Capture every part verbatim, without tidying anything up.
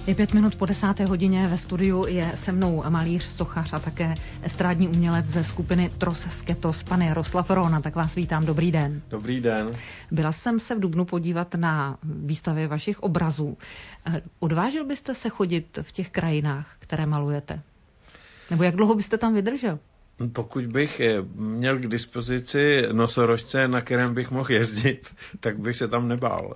Je pět minut po desáté hodině, ve studiu je se mnou malíř, sochař a také estrádní umělec ze skupiny Tros Sketos, pan Jaroslav Róna. Tak vás vítám, dobrý den. Dobrý den. Byla jsem se v dubnu podívat na výstavě vašich obrazů. Odvážil byste se chodit v těch krajinách, které malujete? Nebo jak dlouho byste tam vydržel? Pokud bych měl k dispozici nosorožce, na kterém bych mohl jezdit, tak bych se tam nebál.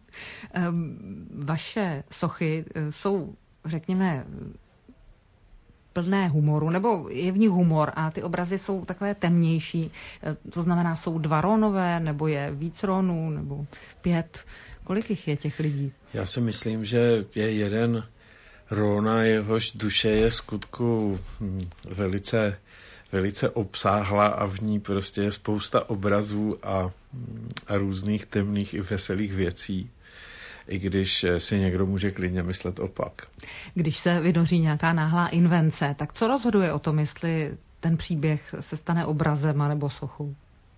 Vaše sochy jsou, řekněme, plné humoru, nebo je v nich humor a ty obrazy jsou takové temnější. To znamená, jsou dva rónové, nebo je víc rónů, nebo pět. Kolik jich je těch lidí? Já si myslím, že je jeden róna, jehož duše je skutku velice, velice obsáhla a v ní prostě je spousta obrazů a, a různých temných i veselých věcí. I když si někdo může klidně myslet opak. Když se vynoří nějaká náhlá invence, tak co rozhoduje o tom, jestli ten příběh se stane obrazem nebo sochou?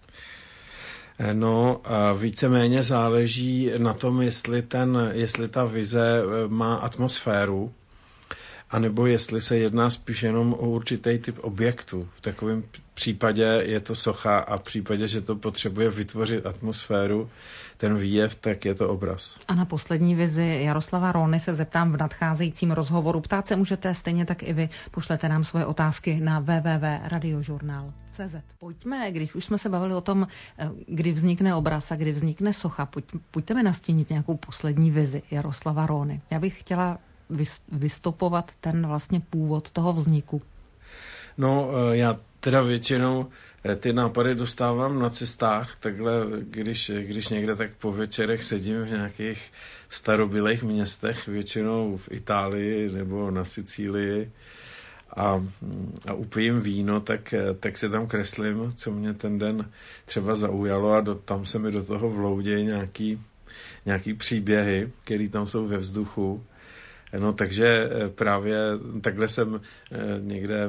No, víceméně záleží na tom, jestli, ten, jestli ta vize má atmosféru, anebo jestli se jedná spíš jenom o určitý typ objektu. V takovém případě je to socha a v případě, že to potřebuje vytvořit atmosféru, ten výjev, tak je to obraz. A na poslední vizi Jaroslava Róny se zeptám v nadcházejícím rozhovoru. Ptát se můžete stejně tak i vy. Pošlete nám svoje otázky na w w w tečka radiožurnál tečka c z. Pojďme, když už jsme se bavili o tom, kdy vznikne obraz a kdy vznikne socha, pojď, pojďte mi nastínit nějakou poslední vizi Jaroslava Róny. Já bych chtěla vystopovat ten vlastně původ toho vzniku. No, já teda většinou ty nápady dostávám na cestách, takhle, když, když někde tak po večerech sedím v nějakých starobylých městech, většinou v Itálii nebo na Sicílii a, a upijím víno, tak, tak se tam kreslím, co mě ten den třeba zaujalo a do, tam se mi do toho vloudějí nějaký, nějaký příběhy, které tam jsou ve vzduchu. No, takže právě takhle jsem někde,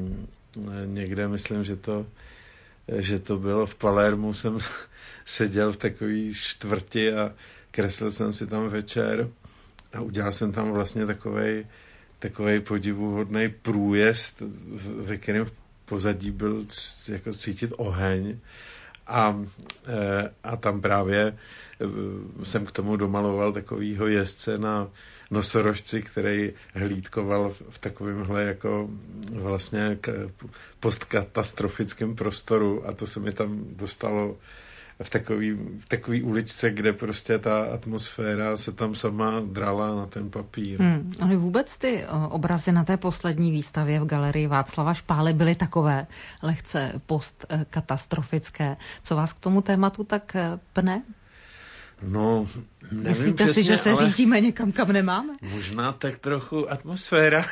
někde myslím, že to, že to bylo v Palermu, jsem seděl v takový čtvrti a kreslil jsem si tam večer a udělal jsem tam vlastně takovej, takovej podivuhodný průjezd, ve kterém v pozadí byl jako cítit oheň a, a tam právě jsem k tomu domaloval takovýho jezdce na nosorožci, který hlídkoval v takovémhle jako vlastně postkatastrofickém prostoru a to se mi tam dostalo v takový, v takový uličce, kde prostě ta atmosféra se tam sama drala na ten papír. Hmm. Ony vůbec ty obrazy na té poslední výstavě v galerii Václava Špály byly takové lehce postkatastrofické. Co vás k tomu tématu tak pne? No, nevím Myslíte přesně, si, že se ale řídíme někam, kam nemáme? Možná tak trochu atmosféra.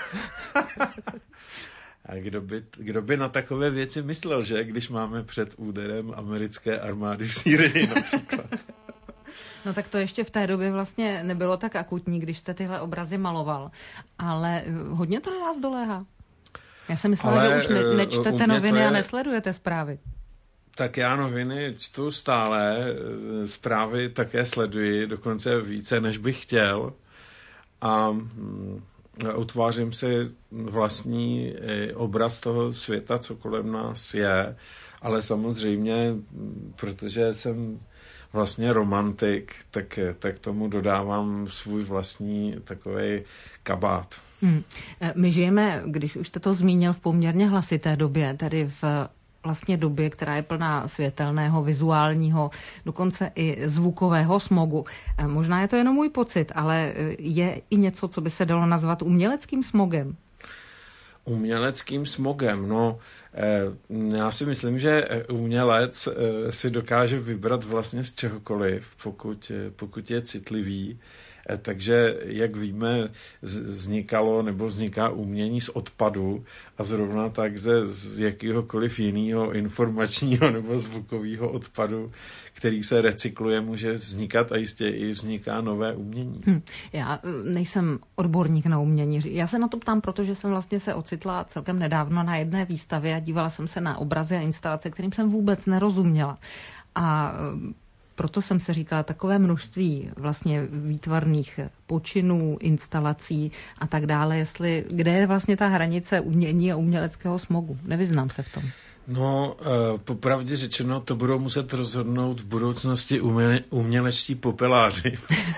A kdo by, kdo by na takové věci myslel, že? Když máme před úderem americké armády v Sýrii například. No tak to ještě v té době vlastně nebylo tak akutní, když jste tyhle obrazy maloval. Ale hodně to na vás doléhá. Já jsem myslela, ale, že už ne, nečtete noviny je... a nesledujete zprávy. Tak já noviny čtu stále, zprávy také sleduji, dokonce více, než bych chtěl. A utvářím si vlastní obraz toho světa, co kolem nás je. Ale samozřejmě, protože jsem vlastně romantik, tak, tak tomu dodávám svůj vlastní takovej kabát. Hmm. My žijeme, když už jste to zmínil, v poměrně hlasité době, tedy v vlastně době, která je plná světelného, vizuálního, dokonce i zvukového smogu. Možná je to jenom můj pocit, ale je i něco, co by se dalo nazvat uměleckým smogem. Uměleckým smogem, no já si myslím, že umělec si dokáže vybrat vlastně z čehokoliv, pokud, pokud je citlivý. Takže, jak víme, vznikalo nebo vzniká umění z odpadu a zrovna tak ze z jakýhokoliv jiného informačního nebo zvukového odpadu, který se recykluje, může vznikat a jistě i vzniká nové umění. Hm. Já nejsem odborník na umění. Já se na to ptám, protože jsem vlastně se ocitla celkem nedávno na jedné výstavě a dívala jsem se na obrazy a instalace, kterým jsem vůbec nerozuměla. A proto jsem se říkala, takové množství vlastně výtvarných počinů, instalací a tak dále, jestli, kde je vlastně ta hranice umění a uměleckého smogu? Nevyznám se v tom. No, popravdě řečeno, to budou muset rozhodnout v budoucnosti umě, umělečtí popeláři.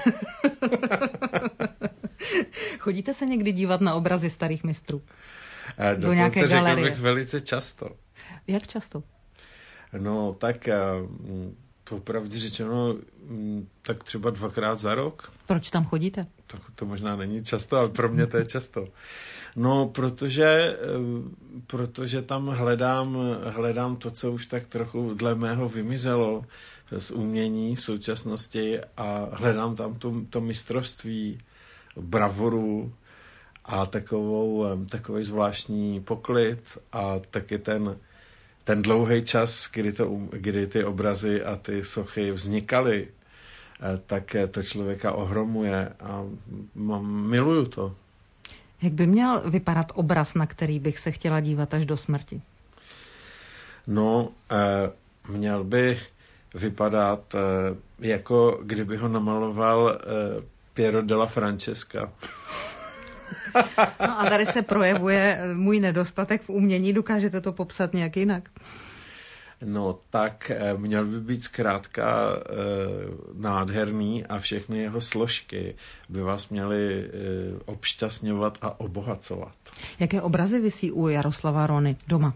Chodíte se někdy dívat na obrazy starých mistrů? Do nějaké galerie? Řekl bych velice často. Jak často? No, tak popravdě řečeno, tak třeba dvakrát za rok. Proč tam chodíte? To, to možná není často, ale pro mě to je často. No, protože, protože tam hledám, hledám to, co už tak trochu dle mého vymizelo z umění v současnosti a hledám tam to, to mistrovství, bravoru a takovou, takový zvláštní poklid a taky ten, ten dlouhý čas, kdy, to, kdy ty obrazy a ty sochy vznikaly, tak to člověka ohromuje a mám, miluju to. Jak by měl vypadat obraz, na který bych se chtěla dívat až do smrti? No, eh, měl by vypadat eh, jako kdyby ho namaloval eh, Piero della Francesca. No a tady se projevuje můj nedostatek v umění. Dokážete to popsat nějak jinak? No, tak měl by být zkrátka e, nádherný a všechny jeho složky by vás měly e, obšťastňovat a obohacovat. Jaké obrazy visí u Jaroslava Rony doma?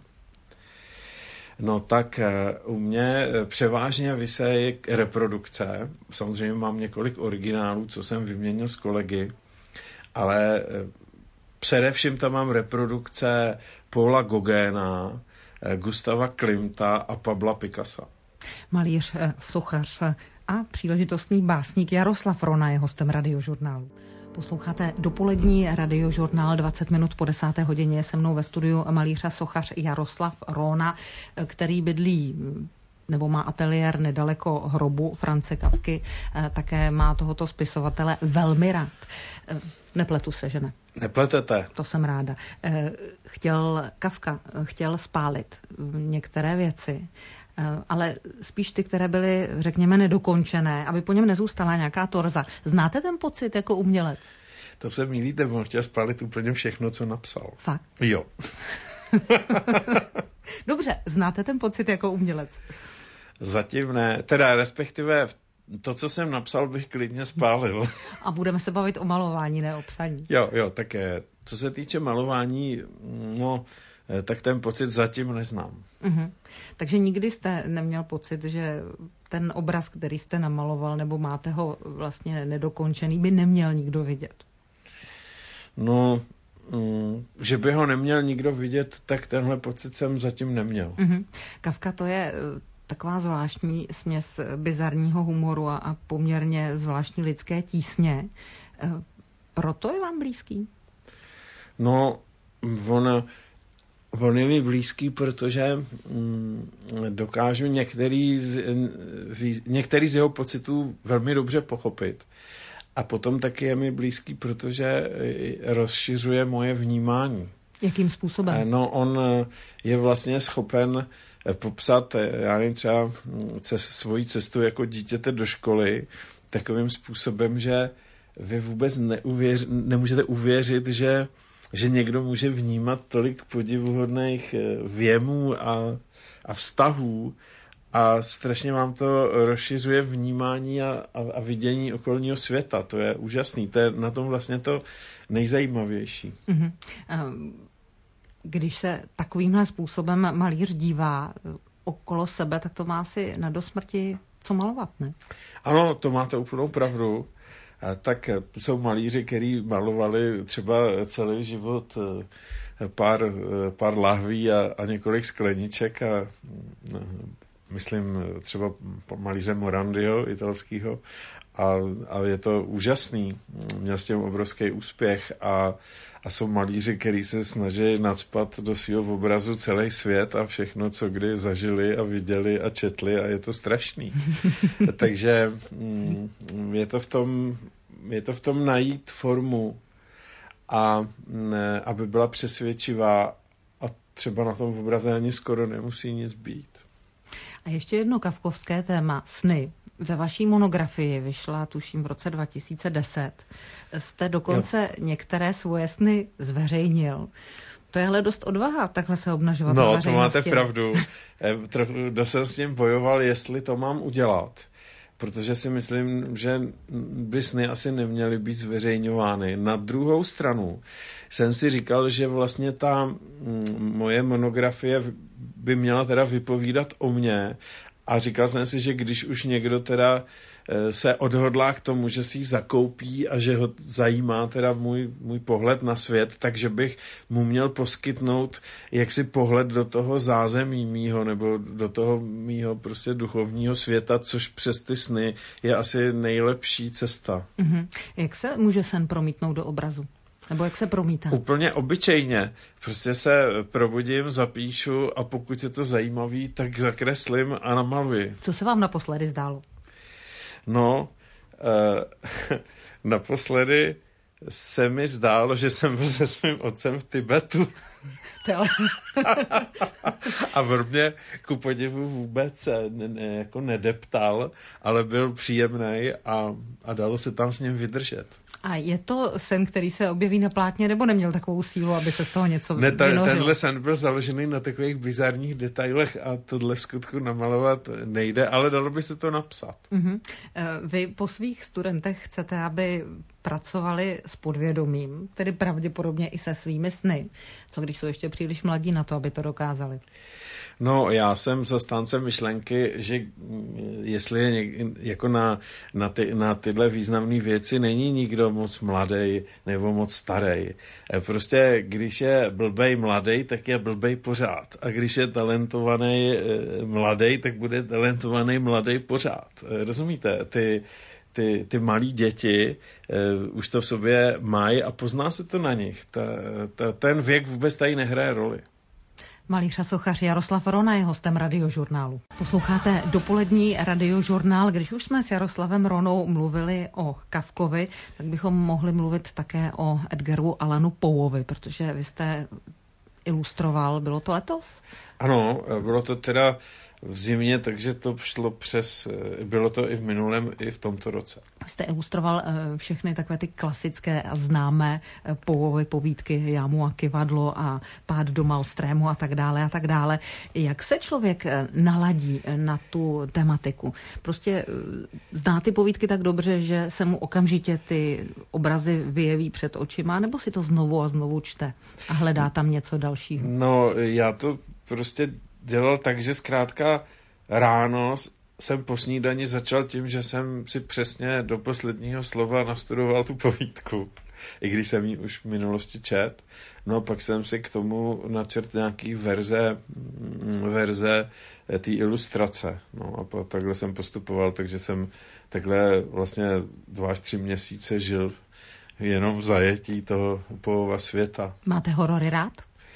No tak u mě převážně visejí reprodukce. Samozřejmě mám několik originálů, co jsem vyměnil s kolegy, ale především tam mám reprodukce Paula Gauguina, Gustava Klimta a Pabla Picassa. Malíř, sochař a příležitostný básník Jaroslav Rona je hostem Radiožurnálu. Posloucháte dopolední Radiožurnál, dvacet minut po desáté hodině. Je se mnou ve studiu malíř a sochař Jaroslav Rona, který bydlí nebo má ateliér nedaleko hrobu France Kafky. Také má tohoto spisovatele velmi rád. Nepletu se, že ne? Nepletete. To jsem ráda. Chtěl Kafka, chtěl spálit některé věci, ale spíš ty, které byly, řekněme, nedokončené, aby po něm nezůstala nějaká torza. Znáte ten pocit jako umělec? To se mýlíte, on chtěl spálit úplně všechno, co napsal. Fakt? Jo. Dobře, znáte ten pocit jako umělec? Zatím ne, teda respektive to, co jsem napsal, bych klidně spálil. A budeme se bavit o malování, ne o psaní. Jo, jo, tak je. Co se týče malování, no, tak ten pocit zatím neznám. Uh-huh. Takže nikdy jste neměl pocit, že ten obraz, který jste namaloval, nebo máte ho vlastně nedokončený, by neměl nikdo vidět? No, mm, že by ho neměl nikdo vidět, tak tenhle pocit jsem zatím neměl. Uh-huh. Kafka to je taková zvláštní směs bizarního humoru a, a poměrně zvláštní lidské tísně. Proto je vám blízký? No, on, on je mi blízký, protože mm, dokážu některý z, některý z jeho pocitů velmi dobře pochopit. A potom taky je mi blízký, protože rozšiřuje moje vnímání. Jakým způsobem? No, on je vlastně schopen popsat, já nevím, třeba svoji cestu jako dítěte do školy takovým způsobem, že vy vůbec neuvěř, nemůžete uvěřit, že, že někdo může vnímat tolik podivuhodných věmů a, a vztahů a strašně vám to rozšiřuje vnímání a, a, a vidění okolního světa. To je úžasný. To je na tom vlastně to nejzajímavější. Mm-hmm. Um... Když se takovýmhle způsobem malíř dívá okolo sebe, tak to má asi na dosmrti co malovat, ne? Ano, to máte úplnou pravdu. Tak jsou malíři, kteří malovali třeba celý život pár, pár lahví a, a několik skleniček a myslím třeba malíře Morandio italského a, a je to úžasný. Měl s tím obrovský úspěch a A jsou malíři, kteří se snaží nacpat do svého obrazu celý svět a všechno, co kdy zažili a viděli a četli a je to strašný. Takže mm, je to v tom, je to v tom najít formu a ne, aby byla přesvědčivá a třeba na tom obraze ani skoro nemusí nic být. A ještě jedno kafkovské téma, sny. Ve vaší monografii vyšla, tuším, v roce dva tisíce deset. Jste dokonce jo. některé svoje sny zveřejnil. To je ale dost odvaha, takhle se obnažovat na veřejnosti. No, to máte pravdu. Trochu dost jsem s ním bojoval, jestli to mám udělat. Protože si myslím, že by sny asi neměly být zveřejňovány. Na druhou stranu jsem si říkal, že vlastně ta moje monografie by měla teda vypovídat o mně. A říkal jsem si, že když už někdo teda se odhodlá k tomu, že si ji zakoupí a že ho zajímá teda můj, můj pohled na svět, takže bych mu měl poskytnout jaksi pohled do toho zázemí mýho nebo do toho mýho prostě duchovního světa, což přes ty sny je asi nejlepší cesta. Mm-hmm. Jak se může sen promítnout do obrazu? Nebo jak se promítá? Úplně obyčejně. Prostě se probudím, zapíšu a pokud je to zajímavý, tak zakreslím a namaluji. Co se vám naposledy zdálo? No, eh, naposledy se mi zdálo, že jsem byl se svým otcem v Tibetu. A v mě ku podivu vůbec ne, ne, jako nedeptal, ale byl příjemný a, a dalo se tam s ním vydržet. A je to sen, který se objeví na plátně, nebo neměl takovou sílu, aby se z toho něco ne, ta, vynořilo? Tenhle sen byl založený na takových bizarních detailech a tohle v skutku namalovat nejde, ale dalo by se to napsat. Uh-huh. Vy po svých studentech chcete, aby pracovali s podvědomím, tedy pravděpodobně i se svými sny. Co když jsou ještě příliš mladí na to, aby to dokázali? No, já jsem zastáncem myšlenky, že jestli je něk, jako na, na, ty, na tyhle významné věci není nikdo moc mladý nebo moc starý. Prostě když je blbej mladý, tak je blbej pořád. A když je talentovaný mladý, tak bude talentovaný mladý pořád. Rozumíte? Ty Ty, ty malí děti uh, už to v sobě mají a pozná se to na nich. Ta, ta, ten věk vůbec tady nehraje roli. Malíř a sochař Jaroslav Rona je hostem Radiožurnálu. Posloucháte dopolední Radiožurnál. Když už jsme s Jaroslavem Ronou mluvili o Kafkovi, tak bychom mohli mluvit také o Edgaru Allanu Poeovi, protože vy jste ilustroval, bylo to letos? Ano, bylo to teda v zimě, takže to šlo přes, bylo to i v minulém, i v tomto roce. Jste ilustroval všechny takové ty klasické a známé Poeovy povídky Jámu a kyvadlo a Pád do Malstrému a tak dále a tak dále. Jak se člověk naladí na tu tematiku? Prostě zná ty povídky tak dobře, že se mu okamžitě ty obrazy vyjeví před očima, nebo si to znovu a znovu čte a hledá tam něco dalšího? No, já to prostě dělal tak, že zkrátka ráno jsem po snídani začal tím, že jsem si přesně do posledního slova nastudoval tu povídku, i když jsem ji už v minulosti čet. No a pak jsem si k tomu načrt nějaký verze, verze té ilustrace. No a takhle jsem postupoval, takže jsem takhle vlastně dva až tři měsíce žil jenom v zajetí toho Poeova světa. Máte horory rád?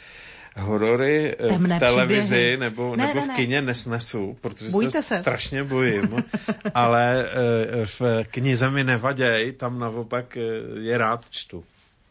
Horory Temné v televizi příběhy. nebo, ne, nebo ne, ne. v kině nesnesu, protože Bojíte se, se strašně bojím, ale v knize mi nevaděj, tam naopak je rád čtu.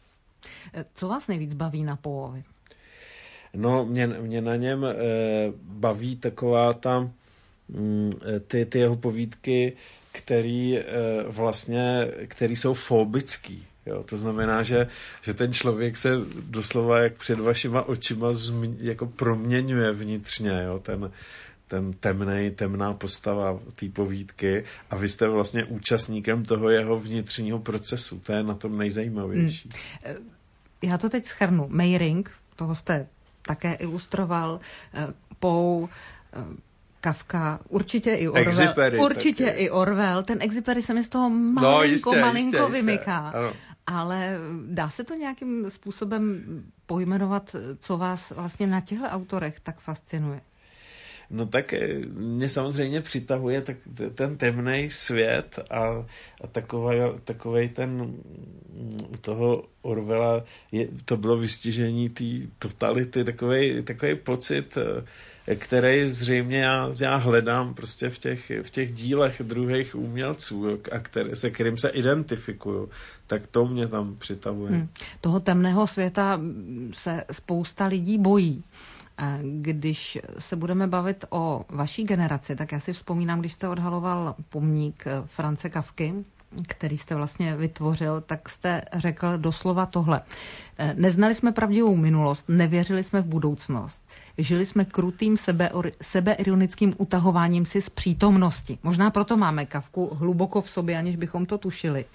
Co vás nejvíc baví na Poeovi? No, mě, mě na něm eh, baví taková ta, mm, ty, ty jeho povídky, který eh, vlastně, který jsou fobický. Jo, to znamená, že, že ten člověk se doslova jak před vašima očima zmi, jako proměňuje vnitřně, jo, ten, ten temnej, temná postava té povídky a vy jste vlastně účastníkem toho jeho vnitřního procesu. To je na tom nejzajímavější. Hmm. Já to teď shrnu. Meiring, toho jste také ilustroval, Poe, Kafka, určitě i Orwell. Exupery, určitě i Orwell. Ten Exupery se mi z toho malinko, no, jistě, malinko jistě, vymyká. Jistě, ale dá se to nějakým způsobem pojmenovat, co vás vlastně na těchto autorech tak fascinuje? No tak mě samozřejmě přitahuje tak, ten temný svět a, a takovej, takovej ten u toho Orwella je, to bylo vystižení té totality, takovej, takovej pocit, který zřejmě já, já hledám prostě v těch, v těch dílech druhých umělců, a které, se kterým se identifikuju, tak to mě tam přitahuje. Hmm. Toho temného světa se spousta lidí bojí. Když se budeme bavit o vaší generaci, tak já si vzpomínám, když jste odhaloval pomník France Kafky, který jste vlastně vytvořil, tak jste řekl doslova tohle. Neznali jsme pravdivou minulost, nevěřili jsme v budoucnost. Žili jsme krutým sebe, sebeironickým utahováním si z přítomnosti. Možná proto máme Kafku hluboko v sobě, aniž bychom to tušili.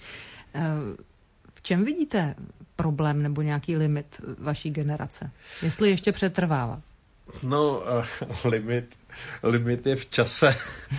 V čem vidíte problém nebo nějaký limit vaší generace? Jestli ještě přetrvává? No, uh, limit, limit je v čase.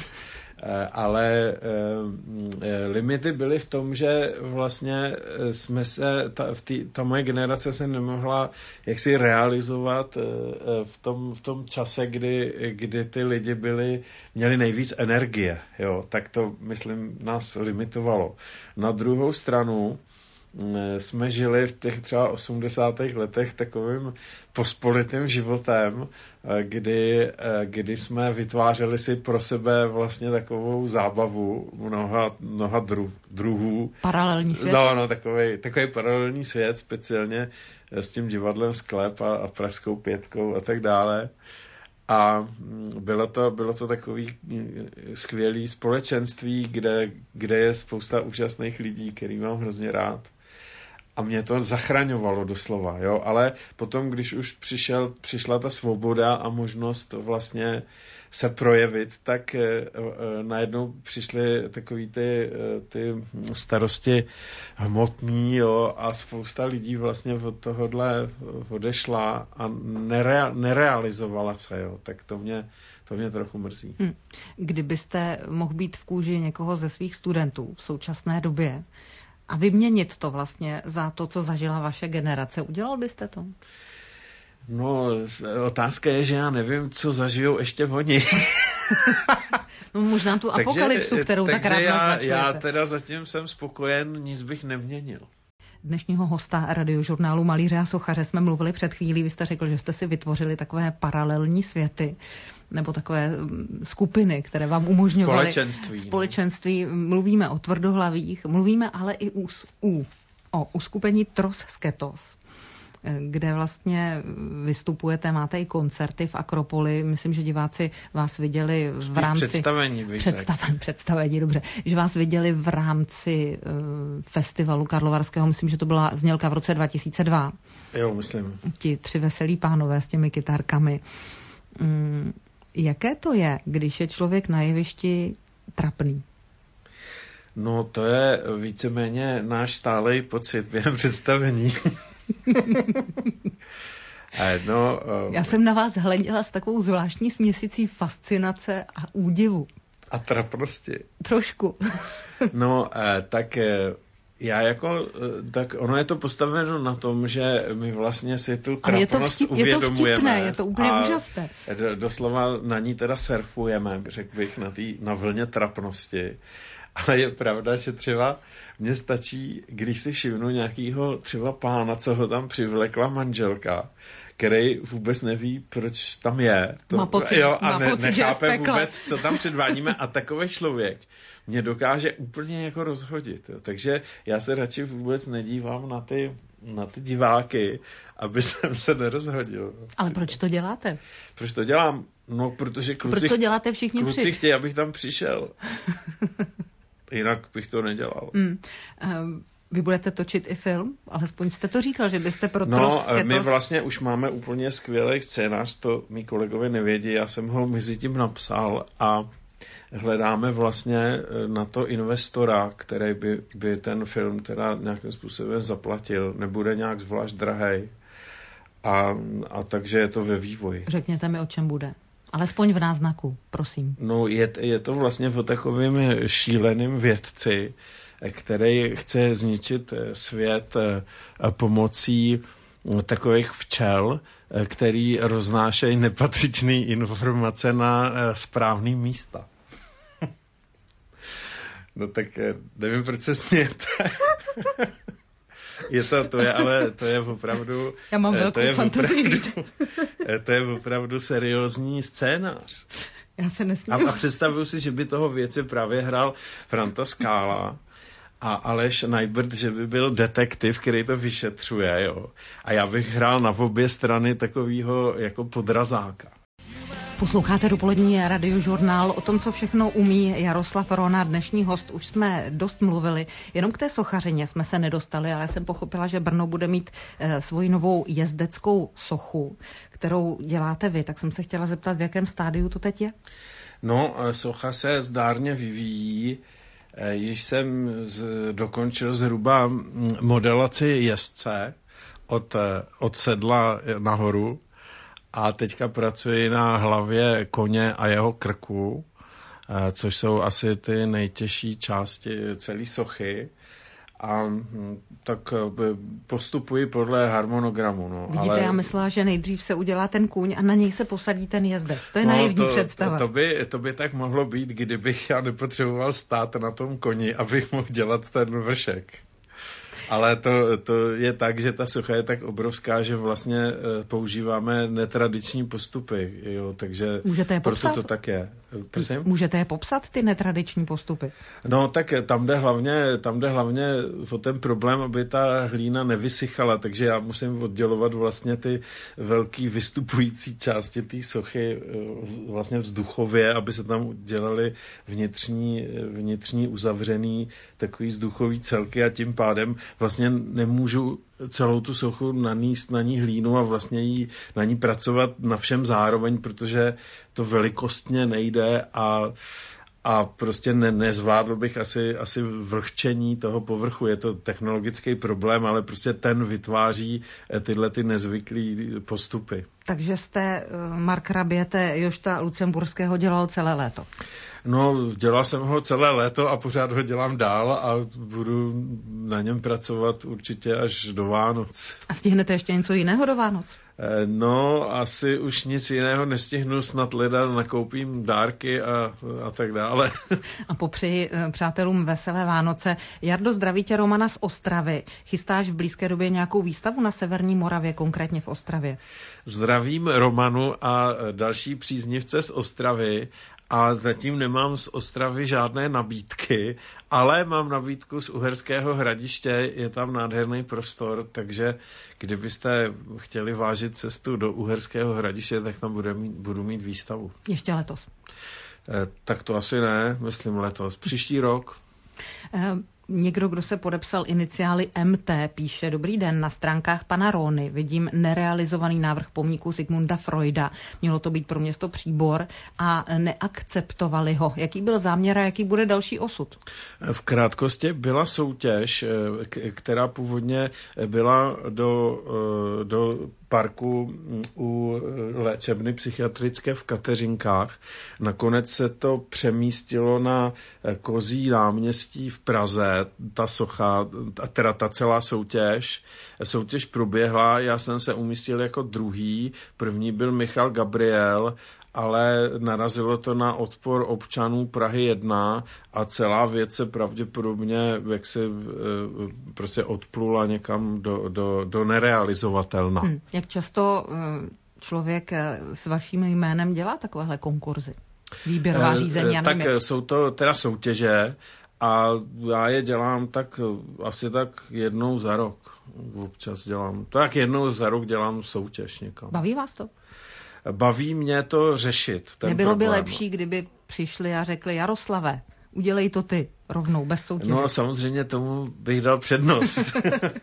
Ale uh, limity byly v tom, že vlastně jsme se, ta, v tý, ta moje generace se nemohla jaksi realizovat uh, v, tom, v tom čase, kdy, kdy ty lidi byli, měli nejvíc energie. Jo? Tak to, myslím, nás limitovalo. Na druhou stranu jsme žili v těch třeba osmdesátých letech takovým pospolitým životem, kdy, kdy jsme vytvářeli si pro sebe vlastně takovou zábavu mnoha, mnoha druh, druhů. Paralelní svět? No, no, takový, takový paralelní svět, speciálně s tím divadlem Sklep a, a Pražskou pětkou a tak dále. A bylo to, bylo to takový skvělý společenství, kde, kde je spousta úžasných lidí, který mám hrozně rád. A mě to zachraňovalo doslova, jo, ale potom, když už přišel, přišla ta svoboda a možnost vlastně se projevit, tak e, e, najednou přišly takový ty, e, ty starosti hmotný, jo, a spousta lidí vlastně od tohohle odešla a nerea, nerealizovala se, jo, tak to mě, to mě trochu mrzí. Hmm. Kdybyste mohl být v kůži někoho ze svých studentů v současné době, a vyměnit to vlastně za to, co zažila vaše generace. Udělal byste to? No, otázka je, že já nevím, co zažijou ještě oni. No možná tu apokalypsu, kterou tak rád já, naznačujete. Já teda zatím jsem spokojen, nic bych neměnil. Dnešního hosta radiožurnálu Malíře a sochaře jsme mluvili před chvílí. Vy jste řekl, že jste si vytvořili takové paralelní světy, nebo takové skupiny, které vám umožňovaly společenství. Společenství. Mluvíme o tvrdohlavých, mluvíme ale i u, u, o uskupení Tros Sketos, kde vlastně vystupujete, máte i koncerty v Akropoli. Myslím, že diváci vás viděli v rámci... Představení. Představení, představení, dobře. Že vás viděli v rámci uh, festivalu karlovarského, myslím, že to byla znělka v roce dva tisíce dva. Jo, myslím. Ti tři veselí pánové s těmi kytárkami. Um, jaké to je, když je člověk na jevišti trapný? No, to je víceméně náš stálej pocit během představení. no, um, Já jsem na vás hleděla s takovou zvláštní směsicí fascinace a údivu. A trapnosti. Trošku. no, tak já jako, tak ono je to postaveno na tom, že my vlastně si tu trapnost uvědomujeme. Je to vtipné, je to úplně úžasné. Doslova na ní teda surfujeme, řekl bych, na, tý, na vlně trapnosti. Ale je pravda, že třeba mně stačí, když si všimnu nějakýho třeba pána, co ho tam přivlekla manželka, který vůbec neví, proč tam je. To, má pocit, jo, a má ne, pocit, nechápe vůbec, co tam předvádíme. A takový člověk mě dokáže úplně jako rozhodit. Jo. Takže já se radši vůbec nedívám na ty, na ty diváky, aby jsem se nerozhodil. Ale proč to děláte? Proč to dělám? No, protože kluci, proč to děláte všichni kluci tři? chtějí, abych tam přišel. Jinak bych to nedělal. Mm. Um, vy budete točit i film? Alespoň jste to říkal, že byste pro No, Tros Sketos... my vlastně už máme úplně skvělý scénář, to mý kolegové nevědí, já jsem ho mezi tím napsal a hledáme vlastně na to investora, který by, by ten film teda nějakým způsobem zaplatil. Nebude nějak zvlášť drahej. A, a takže je to ve vývoji. Řekněte mi, o čem bude. Alespoň v náznaku, prosím. No, je, je to vlastně o takovým šíleným vědci, který chce zničit svět pomocí takových včel, který roznášejí nepatřičné informace na správný místa. No tak nevím, proč se smějete. Je to, to je, ale to je opravdu... Já mám velkou to je fantazii. Opravdu, to je opravdu seriózní scénář. Já se nesmím. A, a představuju si, že by toho věci právě hrál Franta Skála a Aleš Najbrd, že by byl detektiv, který to vyšetřuje, jo. A já bych hrál na obě strany takovýho jako podrazáka. Posloucháte dopolední radiožurnál. O tom, co všechno umí Jaroslav Rona, dnešní host, už jsme dost mluvili. Jenom k té sochařině jsme se nedostali, ale jsem pochopila, že Brno bude mít e, svoji novou jezdeckou sochu, kterou děláte vy. Tak jsem se chtěla zeptat, v jakém stádiu to teď je? No, socha se zdárně vyvíjí. E, již jsem z, dokončil zhruba modelaci jezdce od, od sedla nahoru. A teďka pracuji na hlavě koně a jeho krku, což jsou asi ty nejtěžší části celé sochy. A tak postupuji podle harmonogramu. No. Vidíte, ale... já myslela, že nejdřív se udělá ten kůň a na něj se posadí ten jezdec. To je no, naivní to, představa. To, to, by, to by tak mohlo být, kdybych já nepotřeboval stát na tom koni, abych mohl dělat ten vršek. Ale to, to je tak, že ta socha je tak obrovská, že vlastně používáme netradiční postupy, jo, takže můžete je popsat? Proto to tak je. Prosím? Můžete je popsat, ty netradiční postupy? No tak tam jde hlavně, tam jde hlavně o ten problém, aby ta hlína nevysychala, takže já musím oddělovat vlastně ty velký vystupující části té sochy vlastně vzduchově, aby se tam dělaly vnitřní, vnitřní uzavřený takový vzduchový celky a tím pádem vlastně nemůžu celou tu sochu naníst na ní hlínu a vlastně jí, na ní pracovat na všem zároveň, protože to velikostně nejde a, a prostě ne, nezvládl bych asi, asi vlhčení toho povrchu. Je to technologický problém, ale prostě ten vytváří tyhle ty nezvyklý postupy. Takže jste Mark Raběte Jošta Lucemburského dělal celé léto? No, dělal jsem ho celé léto a pořád ho dělám dál a budu na něm pracovat určitě až do Vánoc. A stihnete ještě něco jiného do Vánoc? No, asi už nic jiného nestihnu, snad leda nakoupím dárky a, a tak dále. A popřeji přátelům veselé Vánoce. Jardo, zdraví tě Romana z Ostravy. Chystáš v blízké době nějakou výstavu na Severní Moravě, konkrétně v Ostravě? Zdravím Romanu a další příznivce z Ostravy. A zatím nemám z Ostravy žádné nabídky, ale mám nabídku z Uherského Hradiště, je tam nádherný prostor, takže kdybyste chtěli vážit cestu do Uherského Hradiště, tak tam bude mít, budu mít výstavu. Ještě letos? Eh, tak to asi ne, myslím letos. Příští rok. Eh... Někdo, kdo se podepsal iniciály M T, píše: Dobrý den, na stránkách pana Róny vidím nerealizovaný návrh pomníku Sigmunda Freuda. Mělo to být pro město Příbor a neakceptovali ho. Jaký byl záměr a jaký bude další osud? V krátkosti byla soutěž, která původně byla do, do parku u léčebny psychiatrické v Kateřinkách. Nakonec se to přemístilo na Kozí náměstí v Praze, ta socha, teda ta celá soutěž. Soutěž proběhla, já jsem se umístil jako druhý, první byl Michal Gabriel, ale narazilo to na odpor občanů Prahy jedna a celá věc se pravděpodobně jak se prostě odplula někam do, do, do nerealizovatelna. Hmm. Jak často člověk s vaším jménem dělá takovéhle konkurzy? Výběrová řízení? Eh, tak jak... jsou to teda soutěže a já je dělám tak asi tak jednou za rok. Občas dělám, tak jednou za rok dělám soutěž někam. Baví vás to? Baví mě to řešit. Ten Nebylo problém. by lepší, kdyby přišli a řekli: Jaroslave, udělej to ty rovnou, bez soutěže? No samozřejmě tomu bych dal přednost.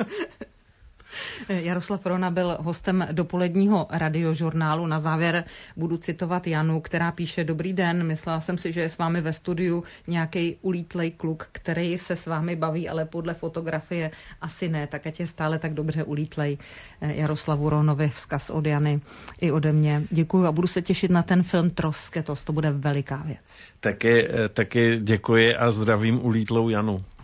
Jaroslav Rona byl hostem dopoledního radiožurnálu. Na závěr budu citovat Janu, která píše: Dobrý den, myslela jsem si, že je s vámi ve studiu nějaký ulítlej kluk, který se s vámi baví, ale podle fotografie asi ne, tak ať je stále tak dobře ulítlej. Jaroslavu Ronovi vzkaz od Jany i ode mě. Děkuju a budu se těšit na ten film Trosketos, to bude veliká věc. Taky, taky děkuji a zdravím ulítlou Janu.